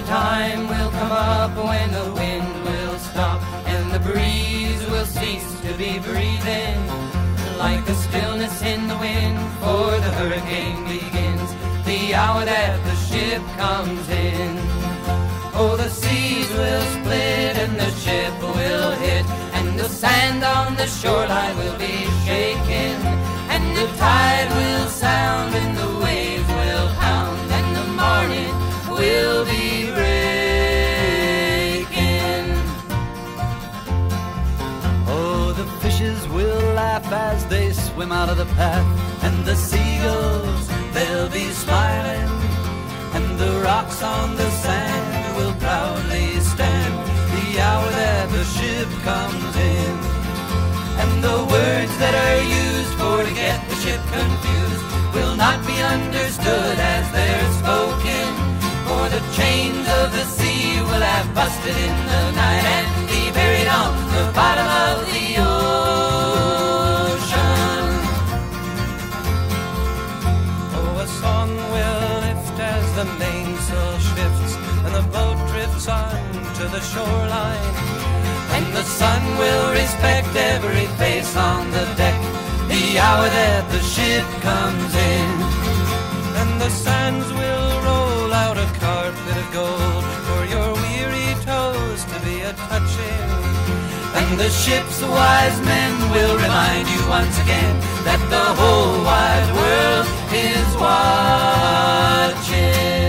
time will come up when the wind will stop and the breeze will cease to be breathing. Like the stillness in the wind for the hurricane begins, the hour that the ship comes in. Oh, the seas will split and the ship will hit, and the sand on the shoreline will be shaken, and the tide will sound and the waves will pound, and the morning will be breaking. Oh, the fishes will laugh as they swim out of the path, and the seagulls, they'll be smiling, and the rocks on the sand will proudly stand the hour that the ship comes in. And the words that are used for to get the ship confused will not be understood as they're spoken, for the chains of the sea will have busted in the night and be buried on the bottom of the ocean. Oh, a song will lift as the mainsail shifts and the boat drifts on to the shoreline, and the sun will respect every face on the deck the hour that the ship comes in. And the sands will roll out a carpet of gold for your weary toes to be a-touching, and the ship's wise men will remind you once again that the whole wide world is watching.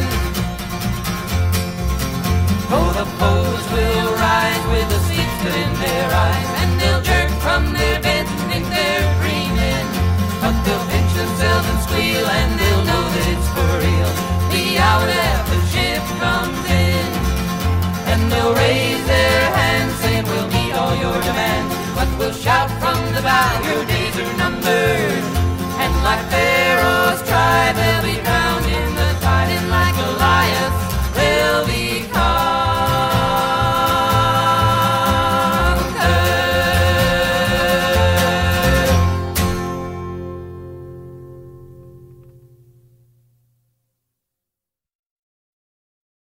Oh, the boats will rise with the sea still in their eyes, and they'll jerk from their beds and think they're dreaming, but they'll pinch themselves and squeal, and they'll know that it's for real the hour that the ship comes in. And they'll raise their hands saying we'll meet all your demands, but we'll shout from the bow, your days are numbered, and like their